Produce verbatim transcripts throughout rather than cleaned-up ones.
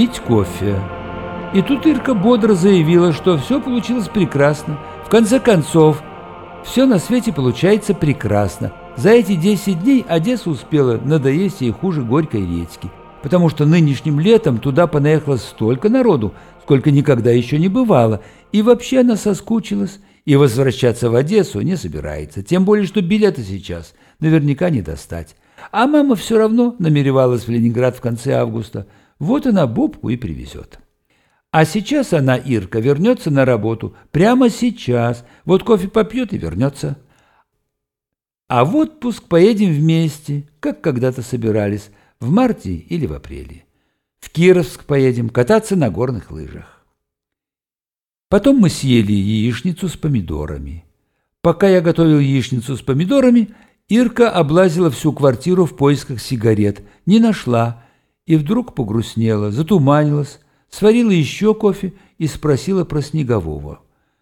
пить кофе. И тут Ирка бодро заявила, что все получилось прекрасно. В конце концов, все на свете получается прекрасно. За эти десять дней Одесса успела надоесть ей хуже горькой редьки, потому что нынешним летом туда понаехало столько народу, сколько никогда еще не бывало, и вообще она соскучилась, и возвращаться в Одессу не собирается, тем более, что билеты сейчас наверняка не достать. А мама все равно намеревалась в Ленинград в конце августа, вот она Бобку и привезет. А сейчас она, Ирка, вернется на работу, прямо сейчас, вот кофе попьет и вернется. А в отпуск поедем вместе, как когда-то собирались, в марте или в апреле. В Кировск поедем кататься на горных лыжах. Потом мы съели яичницу с помидорами. Пока я готовил яичницу с помидорами, Ирка облазила всю квартиру в поисках сигарет, не нашла, и вдруг погрустнела, затуманилась, сварила еще кофе и спросила про Снегового.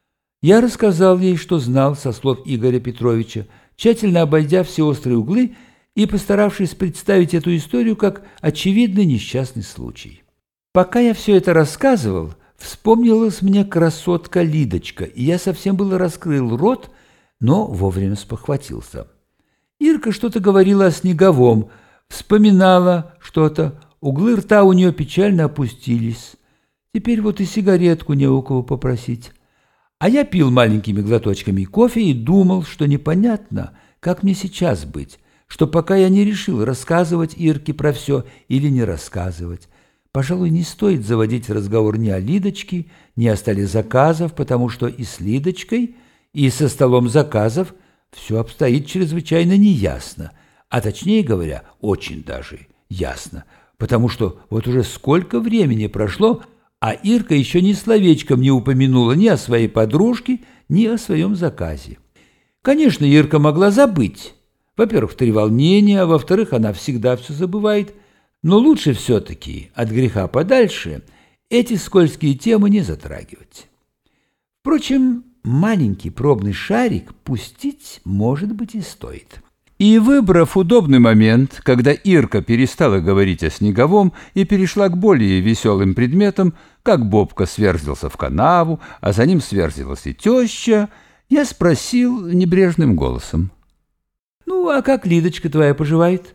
Я рассказал ей, что знал со слов Игоря Петровича, тщательно обойдя все острые углы и постаравшись представить эту историю как очевидный несчастный случай. Пока я все это рассказывал, вспомнилась мне красотка Лидочка, и я совсем было раскрыл рот, но вовремя спохватился. Ирка что-то говорила о Снеговом, вспоминала что-то, углы рта у нее печально опустились. Теперь вот и сигаретку не у кого попросить. А я пил маленькими глоточками кофе и думал, что непонятно, как мне сейчас быть, что пока я не решил, рассказывать Ирке про все или не рассказывать. Пожалуй, не стоит заводить разговор ни о Лидочке, ни о столе заказов, потому что и с Лидочкой, и со столом заказов все обстоит чрезвычайно неясно, а точнее говоря, очень даже ясно, потому что вот уже сколько времени прошло, а Ирка еще ни словечком не упомянула ни о своей подружке, ни о своем заказе. Конечно, Ирка могла забыть. Во-первых, в три волнения, а во-вторых, она всегда все забывает. Но лучше все-таки от греха подальше эти скользкие темы не затрагивать. Впрочем, маленький пробный шарик пустить, может быть, и стоит. И, выбрав удобный момент, когда Ирка перестала говорить о Снеговом и перешла к более веселым предметам, как Бобка сверзился в канаву, а за ним сверзилась и теща, я спросил небрежным голосом: «Ну, а как Лидочка твоя поживает?»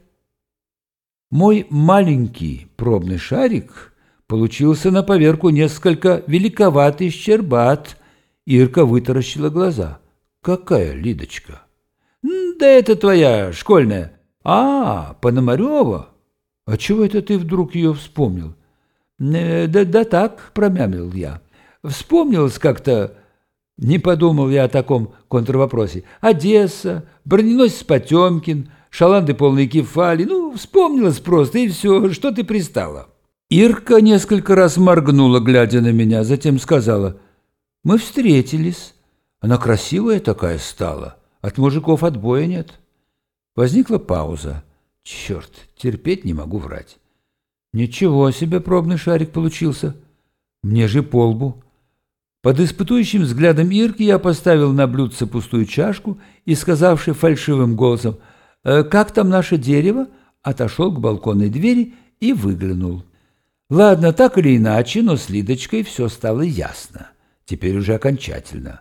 Мой маленький пробный шарик получился на поверку несколько великоватый щербат. Ирка вытаращила глаза. «Какая Лидочка?» «Да это твоя школьная». «А, Пономарева? А чего это ты вдруг ее вспомнил?» «Да, да так», — промямлил я. «Вспомнилось как-то...» Не подумал я о таком контрвопросе. «Одесса, броненосец Потемкин, шаланды полные кефали. Ну, вспомнилось просто, и все, что ты пристала». Ирка несколько раз моргнула, глядя на меня, затем сказала: «Мы встретились. Она красивая такая стала. От мужиков отбоя нет». Возникла пауза. Черт, терпеть не могу врать. Ничего себе пробный шарик получился. Мне же по лбу. Под испытующим взглядом Ирки я поставил на блюдце пустую чашку и, сказавши фальшивым голосом «Как там наше дерево?», отошел к балконной двери и выглянул. Ладно, так или иначе, но с Лидочкой все стало ясно. Теперь уже окончательно.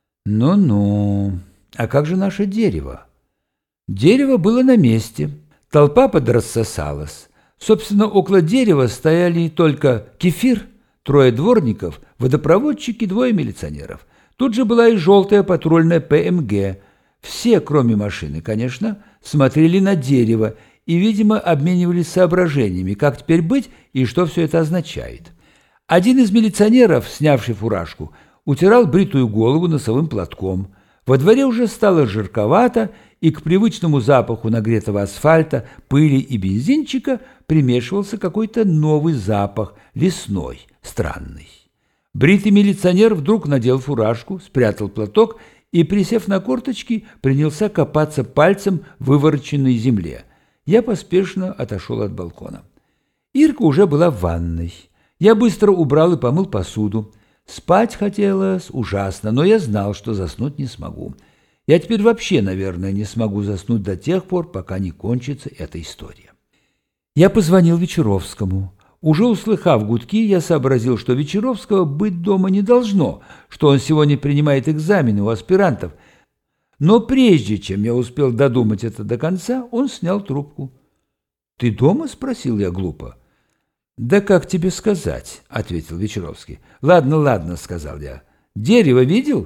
Ну-ну, а как же наше дерево? Дерево было на месте. Толпа подрассосалась. Собственно, около дерева стояли только Кефир, трое дворников, водопроводчик и двое милиционеров. Тут же была и желтая патрульная ПМГ. Все, кроме машины, конечно, смотрели на дерево и, видимо, обменивались соображениями, как теперь быть и что все это означает. Один из милиционеров, снявший фуражку, утирал бритую голову носовым платком. Во дворе уже стало жарковато, и к привычному запаху нагретого асфальта, пыли и бензинчика примешивался какой-то новый запах, лесной, странный. Бритый милиционер вдруг надел фуражку, спрятал платок и, присев на корточки, принялся копаться пальцем в вывороченной земле. Я поспешно отошел от балкона. Ирка уже была в ванной. Я быстро убрал и помыл посуду. Спать хотелось ужасно, но я знал, что заснуть не смогу. Я теперь вообще, наверное, не смогу заснуть до тех пор, пока не кончится эта история. Я позвонил Вечеровскому. Уже услыхав гудки, я сообразил, что Вечеровского быть дома не должно, что он сегодня принимает экзамены у аспирантов. Но прежде чем я успел додумать это до конца, он снял трубку. «Ты дома?» – спросил я глупо. «Да как тебе сказать?» – ответил Вечеровский. «Ладно, ладно», – сказал я. «Дерево видел?»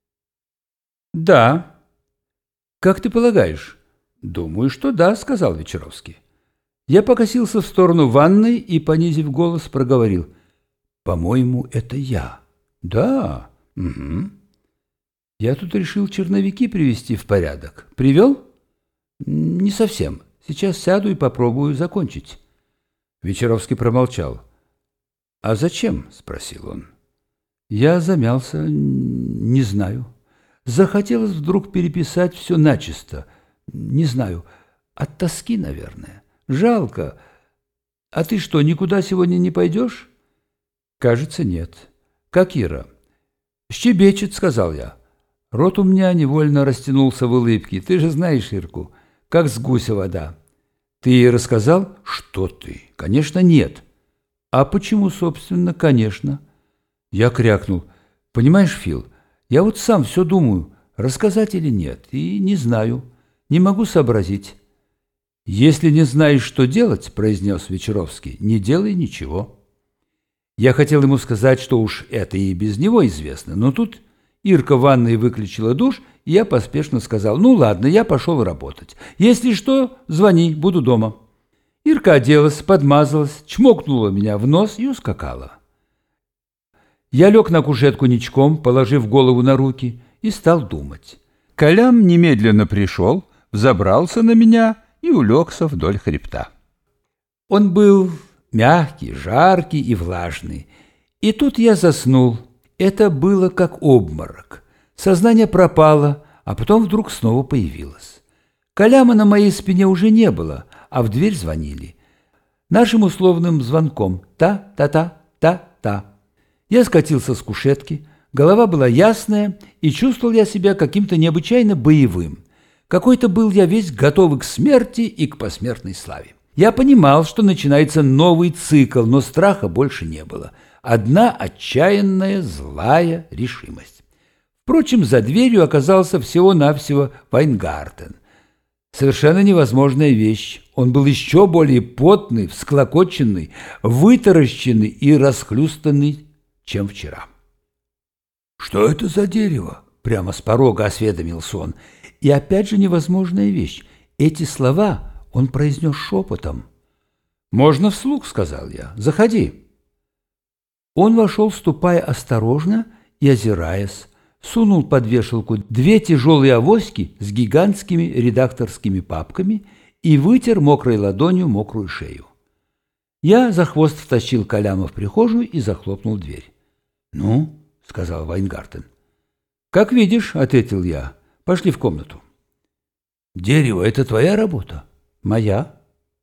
«Да». «Как ты полагаешь?» «Думаю, что да», – сказал Вечеровский. Я покосился в сторону ванной и, понизив голос, проговорил. «По-моему, это я». «Да, угу. Я тут решил черновики привести в порядок. Привел?» «Не совсем. Сейчас сяду и попробую закончить». Вечеровский промолчал. «А зачем?» – спросил он. Я замялся. «Не знаю. Захотелось вдруг переписать все начисто. Не знаю. От тоски, наверное. Жалко. А ты что, никуда сегодня не пойдешь?» «Кажется, нет». «Как Ира?» «Щебечет», — сказал я. Рот у меня невольно растянулся в улыбке. «Ты же знаешь Ирку, как с гуся вода». «Ты ей рассказал?» «Что ты? Конечно, нет». «А почему, собственно, конечно?» Я крякнул. «Понимаешь, Фил, я вот сам все думаю, рассказать или нет, и не знаю, не могу сообразить». «Если не знаешь, что делать, — произнес Вечеровский, — не делай ничего». Я хотел ему сказать, что уж это и без него известно, но тут Ирка в ванной выключила душ, и я поспешно сказал: «Ну ладно, я пошел работать. Если что, звони, буду дома». Ирка оделась, подмазалась, чмокнула меня в нос и ускакала. Я лег на кушетку ничком, положив голову на руки, и стал думать. Колям немедленно пришел, взобрался на меня и улегся вдоль хребта. Он был мягкий, жаркий и влажный. И тут я заснул. Это было как обморок. Сознание пропало, а потом вдруг снова появилось. Коляма на моей спине уже не было, а в дверь звонили. Нашим условным звонком: та-та-та-та-та. Я скатился с кушетки, голова была ясная, и чувствовал я себя каким-то необычайно боевым. Какой-то был я весь готовый к смерти и к посмертной славе. Я понимал, что начинается новый цикл, но страха больше не было. Одна отчаянная, злая решимость. Впрочем, за дверью оказался всего-навсего Вайнгартен. Совершенно невозможная вещь. Он был еще более потный, всклокоченный, вытаращенный и расхлюстанный, чем вчера. «Что это за дерево?» — прямо с порога осведомился он. И опять же невозможная вещь. Эти слова он произнес шепотом. «Можно вслух», — сказал я. «Заходи». Он вошел, ступая осторожно и озираясь, сунул под вешалку две тяжелые авоськи с гигантскими редакторскими папками и вытер мокрой ладонью мокрую шею. Я за хвост втащил Коляма в прихожую и захлопнул дверь. «Ну?» — сказал Вайнгартен. «Как видишь», — ответил я. «Пошли в комнату». «Дерево — это твоя работа?» «Моя».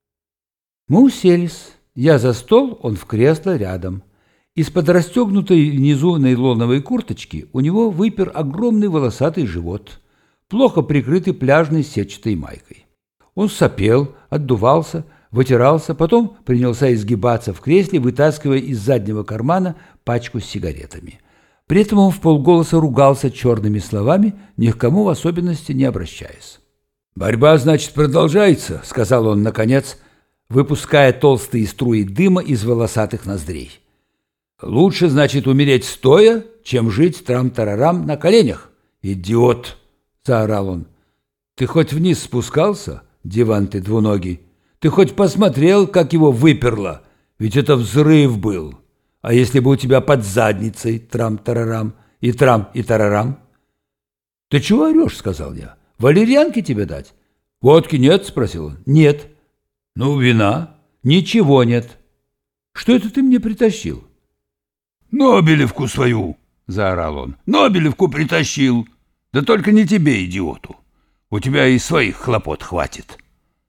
Мы уселись. Я за стол, он в кресло рядом. Из-под расстегнутой внизу нейлоновой курточки у него выпер огромный волосатый живот, плохо прикрытый пляжной сетчатой майкой. Он сопел, отдувался, вытирался, потом принялся изгибаться в кресле, вытаскивая из заднего кармана пачку с сигаретами. При этом он вполголоса ругался черными словами, ни к кому в особенности не обращаясь. «Борьба, значит, продолжается», — сказал он, наконец, выпуская толстые струи дыма из волосатых ноздрей. «Лучше, значит, умереть стоя, чем жить трам-тарарам на коленях. Идиот!» — заорал он. «Ты хоть вниз спускался, диван ты двуногий? Ты хоть посмотрел, как его выперло? Ведь это взрыв был. А если бы у тебя под задницей трам-тарарам и трам и тарарам?» «Ты чего орешь?» — сказал я. «Валерьянки тебе дать?» «Водки нет?» — спросил он. «Нет». «Ну, вина?» «Ничего нет». «Что это ты мне притащил?» «Нобелевку свою!» — заорал он. «Нобелевку притащил! Да только не тебе, идиоту! У тебя и своих хлопот хватит!»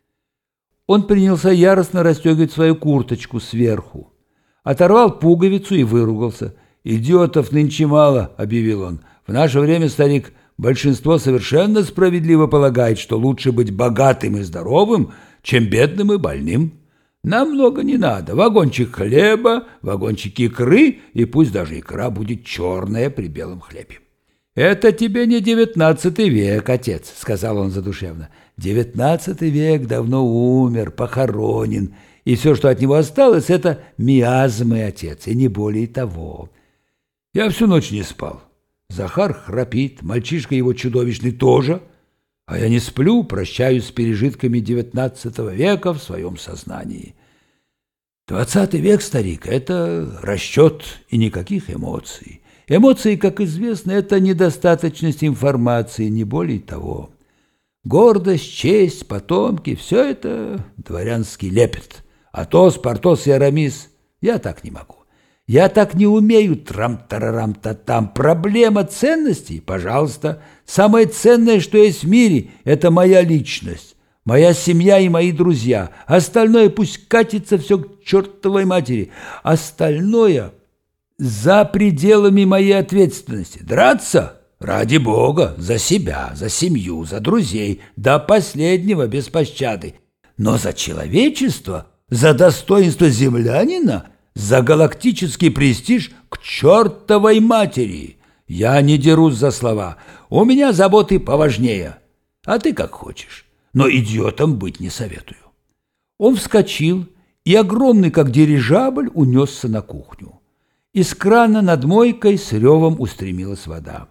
Он принялся яростно расстегивать свою курточку сверху. Оторвал пуговицу и выругался. «Идиотов нынче мало», — объявил он. «В наше время, старик, большинство совершенно справедливо полагает, что лучше быть богатым и здоровым, чем бедным и больным. Нам много не надо. Вагончик хлеба, вагончик икры, и пусть даже икра будет черная при белом хлебе. «Это тебе не девятнадцатый век, отец», — сказал он задушевно. «Девятнадцатый век давно умер, похоронен, и все, что от него осталось, это миазмы, отец, и не более того». Я всю ночь не спал. Захар храпит, мальчишка его чудовищный тоже, а я не сплю, прощаюсь с пережитками девятнадцатого века в своем сознании. Двадцатый век, старик, это расчет и никаких эмоций. Эмоции, как известно, это недостаточность информации, не более того. Гордость, честь, потомки – все это дворянский лепет. Атос, Портос и Арамис – я так не могу. Я так не умею, трам-тарарам-та-там. Проблема ценностей, пожалуйста. Самое ценное, что есть в мире – это моя личность, моя семья и мои друзья. Остальное пусть катится все к чертовой матери. Остальное за пределами моей ответственности. Драться? Ради Бога, за себя, за семью, за друзей, до последнего без пощады. Но за человечество, за достоинство землянина, за галактический престиж к чертовой матери. Я не дерусь за слова. У меня заботы поважнее. А ты как хочешь. Но идиотом быть не советую. Он вскочил и, огромный как дирижабль, унесся на кухню. Из крана над мойкой с ревом устремилась вода.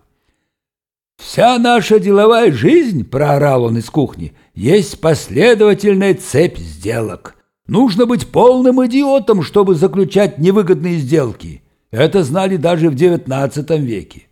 «Вся наша деловая жизнь, — проорал он из кухни, — есть последовательная цепь сделок. Нужно быть полным идиотом, чтобы заключать невыгодные сделки. Это знали даже в девятнадцатом веке».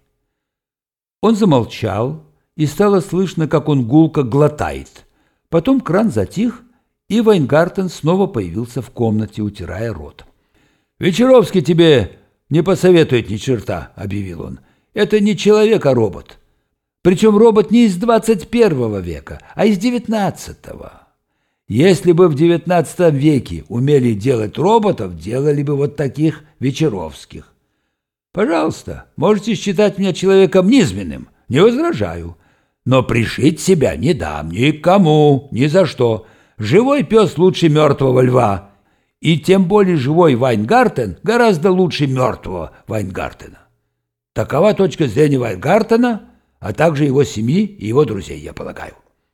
Он замолчал, и стало слышно, как он гулко глотает. Потом кран затих, и Вайнгартен снова появился в комнате, утирая рот. «Вечеровский тебе не посоветует ни черта», — объявил он. «Это не человек, а робот. Причем робот не из двадцать первого века, а из девятнадцатого. Если бы в девятнадцатом веке умели делать роботов, делали бы вот таких Вечеровских. Пожалуйста, можете считать меня человеком низменным, не возражаю. Но пришить себя не дам никому, ни за что. Живой пес лучше мертвого льва. И тем более живой Вайнгартен гораздо лучше мертвого Вайнгартена. Такова точка зрения Вайнгартена, а также его семьи и его друзей, я полагаю».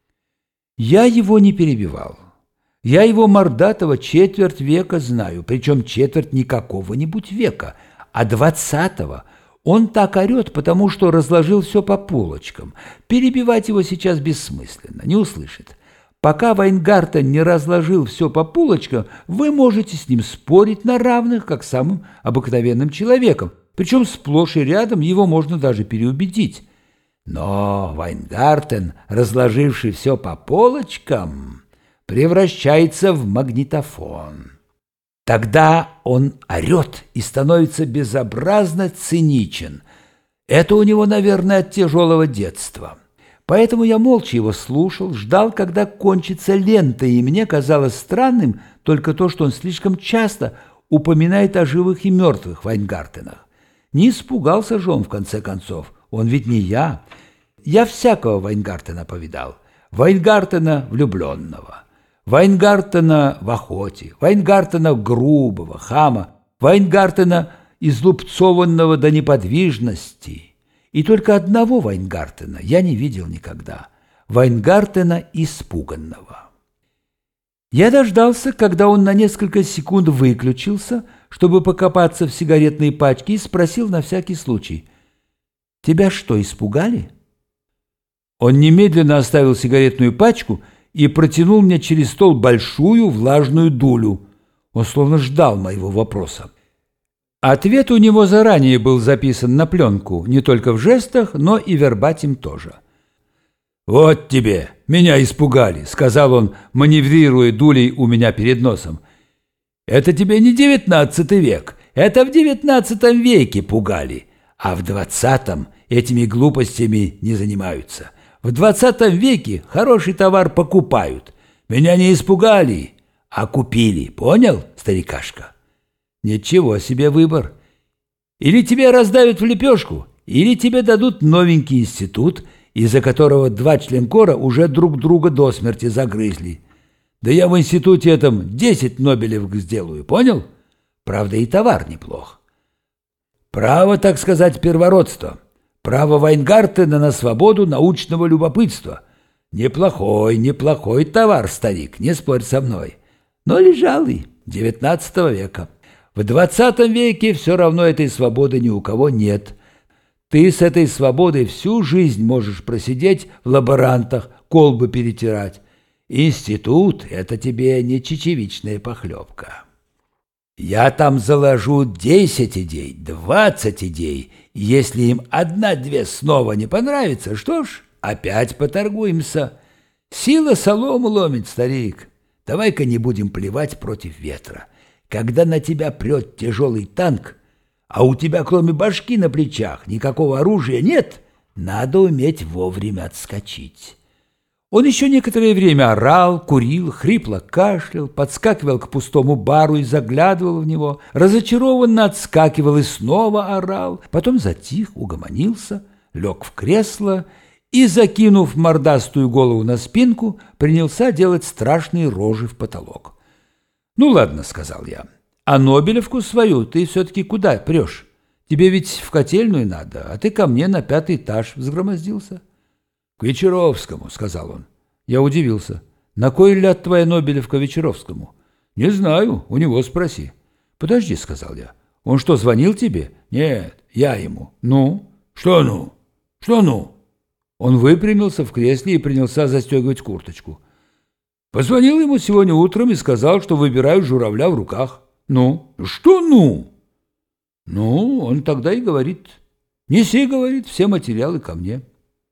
Я его не перебивал. Я его мордатого четверть века знаю, причем четверть не какого-нибудь века, а двадцатого. Он так орет, потому что разложил все по полочкам. Перебивать его сейчас бессмысленно, не услышит. Пока Вайнгартен не разложил все по полочкам, вы можете с ним спорить на равных, как с самым обыкновенным человеком, причем сплошь и рядом его можно даже переубедить. Но Вайнгартен, разложивший все по полочкам, превращается в магнитофон. Тогда он орет и становится безобразно циничен. Это у него, наверное, от тяжелого детства. Поэтому я молча его слушал, ждал, когда кончится лента, и мне казалось странным только то, что он слишком часто упоминает о живых и мертвых Вайнгартенах. Не испугался же он, в конце концов. Он ведь не я. Я всякого Вайнгартена повидал. Вайнгартена влюбленного, Вайнгартена в охоте, Вайнгартена грубого, хама, Вайнгартена излупцованного до неподвижности. И только одного Вайнгартена я не видел никогда. Вайнгартена испуганного. Я дождался, когда он на несколько секунд выключился, чтобы покопаться в сигаретной пачке, и спросил на всякий случай: «Тебя что, испугали?» Он немедленно оставил сигаретную пачку и протянул мне через стол большую влажную дулю. Он словно ждал моего вопроса. Ответ у него заранее был записан на пленку, не только в жестах, но и вербатим тоже. «Вот тебе, меня испугали», — сказал он, маневрируя дулей у меня перед носом. «Это тебе не девятнадцатый век, это в девятнадцатом веке пугали, а в двадцатом этими глупостями не занимаются. В двадцатом веке хороший товар покупают. Меня не испугали, а купили, понял, старикашка? Ничего себе выбор. Или тебя раздавят в лепешку, или тебе дадут новенький институт, из-за которого два членкора уже друг друга до смерти загрызли. Да я в институте этом десять Нобелевок сделаю, понял? Правда, и товар неплох. Право, так сказать, первородства. Право Вайнгартена на свободу научного любопытства. Неплохой, неплохой товар, старик, не спорь со мной. Но лежалый, девятнадцатого века. В двадцатом веке все равно этой свободы ни у кого нет. Ты с этой свободой всю жизнь можешь просидеть в лаборантах, колбы перетирать. Институт — это тебе не чечевичная похлебка. Я там заложу десять идей, двадцать идей. Если им одна-две снова не понравится, что ж, опять поторгуемся. Сила солому ломит, старик. Давай-ка не будем плевать против ветра. Когда на тебя прет тяжелый танк, а у тебя кроме башки на плечах никакого оружия нет, надо уметь вовремя отскочить. Он еще некоторое время орал, курил, хрипло кашлял, подскакивал к пустому бару и заглядывал в него, разочарованно отскакивал и снова орал, потом затих, угомонился, лег в кресло и, закинув мордастую голову на спинку, принялся делать страшные рожи в потолок. «Ну ладно», — сказал я, — «а Нобелевку свою ты все-таки куда прешь? Тебе ведь в котельную надо, а ты ко мне на пятый этаж взгромоздился». «К Вечеровскому», — сказал он. Я удивился. «На кой ляд твоя Нобелевка Вечеровскому?» «Не знаю, у него спроси». «Подожди», — сказал я. «Он что, звонил тебе?» «Нет, я ему». «Ну?» «Что ну? Что ну?» Он выпрямился в кресле и принялся застегивать курточку. «Позвонил ему сегодня утром и сказал, что выбираю журавля в руках». «Ну?» «Что ну?» «Ну, он тогда и говорит. Неси, — говорит, — все материалы ко мне».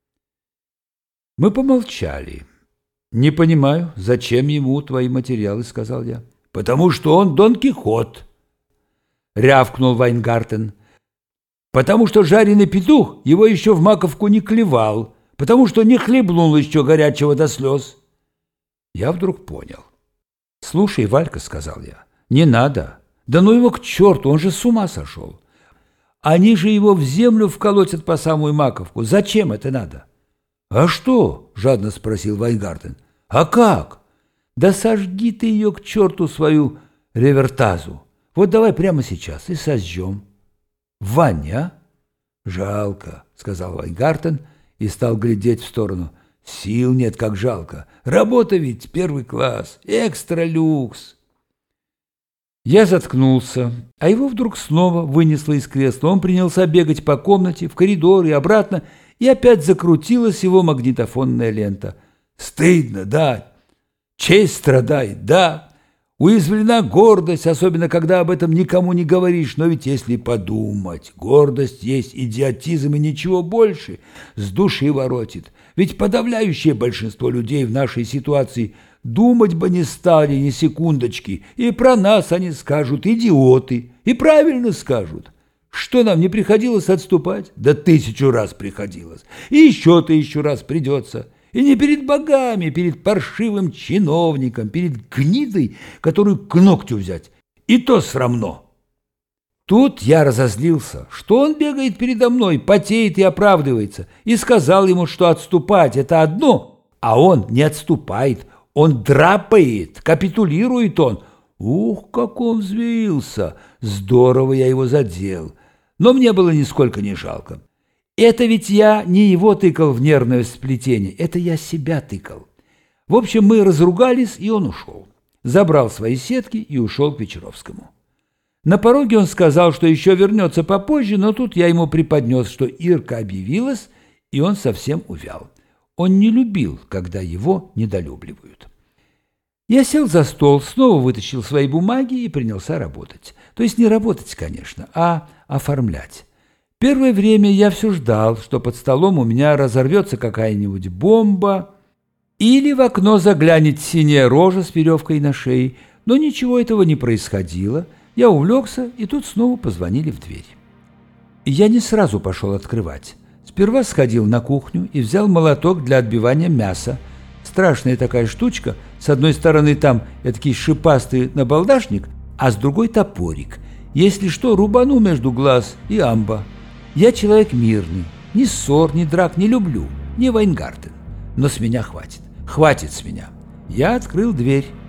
Мы помолчали. «Не понимаю, зачем ему твои материалы, — сказал я. — Потому что он Дон Кихот, — рявкнул Вайнгартен. Потому что жареный петух его еще в маковку не клевал, потому что не хлебнул еще горячего до слез. Я вдруг понял. «Слушай, Валька, — сказал я, — не надо. Да ну его к черту, он же с ума сошел. Они же его в землю вколотят по самую маковку. Зачем это надо?» «А что?» — жадно спросил Вайнгартен. «А как? Да сожги ты ее к черту свою ревертазу. Вот давай прямо сейчас и сожжем. В ванне, а?» «Жалко», — сказал Вайнгартен и стал глядеть в сторону. «Сил нет, как жалко. Работа ведь первый класс, экстра-люкс». Я заткнулся, а его вдруг снова вынесло из кресла. Он принялся бегать по комнате, в коридор и обратно, и опять закрутилась его магнитофонная лента. «Стыдно, да. Честь страдает, да. Уязвлена гордость, особенно когда об этом никому не говоришь. Но ведь если подумать, гордость есть идиотизм и ничего больше, с души воротит. Ведь подавляющее большинство людей в нашей ситуации думать бы не стали ни секундочки, и про нас они скажут идиоты, и правильно скажут. Что нам не приходилось отступать? Да тысячу раз приходилось. И еще тысячу раз придется. И не перед богами, перед паршивым чиновником, перед гнидой, которую к ногтю взять. И то срамно. Тут я разозлился, что он бегает передо мной, потеет и оправдывается, и сказал ему, что отступать — это одно, а он не отступает, он драпает, капитулирует он. Ух, как он взвился! Здорово я его задел. Но мне было нисколько не жалко. Это ведь я не его тыкал в нервное сплетение, это я себя тыкал. В общем, мы разругались, и он ушел. Забрал свои сетки и ушел к Вечеровскому. На пороге он сказал, что еще вернется попозже, но тут я ему преподнес, что Ирка объявилась, и он совсем увял. Он не любил, когда его недолюбливают. Я сел за стол, снова вытащил свои бумаги и принялся работать. То есть не работать, конечно, а оформлять. Первое время я все ждал, что под столом у меня разорвется какая-нибудь бомба или в окно заглянет синяя рожа с веревкой на шее, но ничего этого не происходило. Я увлекся, и тут снова позвонили в дверь. Я не сразу пошел открывать. Сперва сходил на кухню и взял молоток для отбивания мяса. Страшная такая штучка. С одной стороны там этакий шипастый набалдашник, а с другой топорик. Если что, рубану между глаз и амба. Я человек мирный. Ни ссор, ни драк не люблю. Не Вайнгартен. Но с меня хватит. Хватит с меня. Я открыл дверь.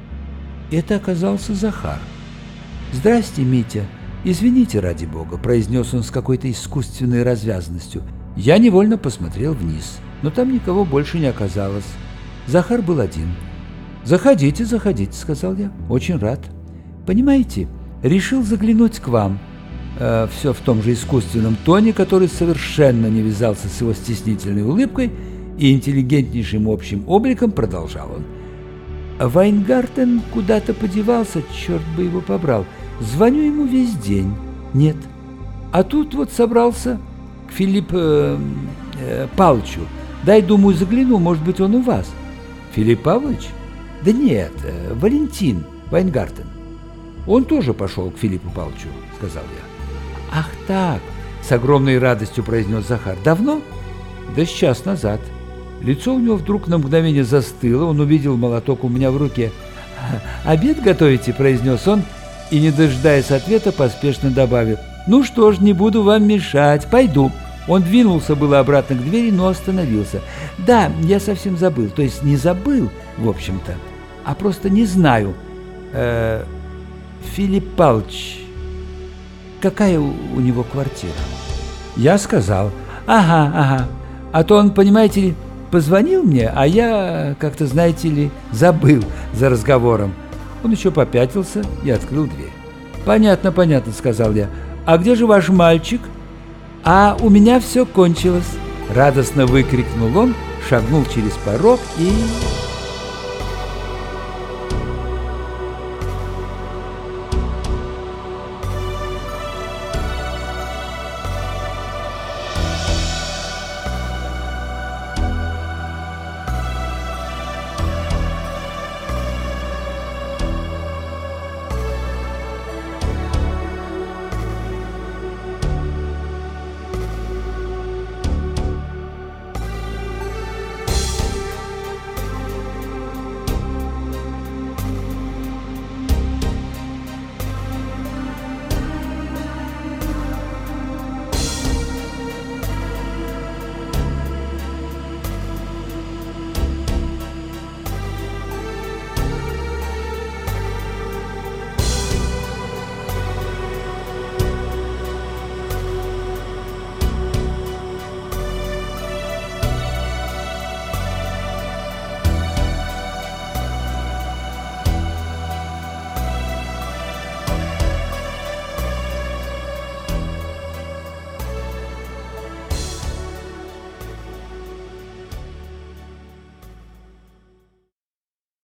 Это оказался Захар. «Здрасте, Митя. Извините, ради бога», — произнес он с какой-то искусственной развязностью. Я невольно посмотрел вниз, но там никого больше не оказалось. Захар был один. «Заходите, заходите», — сказал я. «Очень рад. Понимаете, решил заглянуть к вам». Э, все в том же искусственном тоне, который совершенно не вязался с его стеснительной улыбкой, и интеллигентнейшим общим обликом продолжал он. «Вайнгартен куда-то подевался, черт бы его побрал. Звоню ему весь день. Нет. А тут вот собрался к Филиппу э, э, Павловичу. Дай, думаю, загляну, может быть, он у вас». «Филипп Павлович?» «Да нет, э, Валентин Вайнгартен». «Он тоже пошел к Филиппу Павловичу», — сказал я. «Ах так!» — с огромной радостью произнес Захар. «Давно?» «Да с час назад». Лицо у него вдруг на мгновение застыло, он увидел молоток у меня в руке. «Обед готовите?» — произнес он, и, не дожидаясь ответа, поспешно добавил. «Ну что ж, не буду вам мешать, пойду». Он двинулся было обратно к двери, но остановился. «Да, я совсем забыл, то есть не забыл, в общем-то, а просто не знаю. Э, Филипп Павлович, какая у, у него квартира?» Я сказал: «Ага, ага, а то он, понимаете ли, позвонил мне, а я, как-то, знаете ли, забыл за разговором». Он еще попятился и открыл дверь. «Понятно, понятно», — сказал я. «А где же ваш мальчик?» «А у меня все кончилось», — радостно выкрикнул он, шагнул через порог и...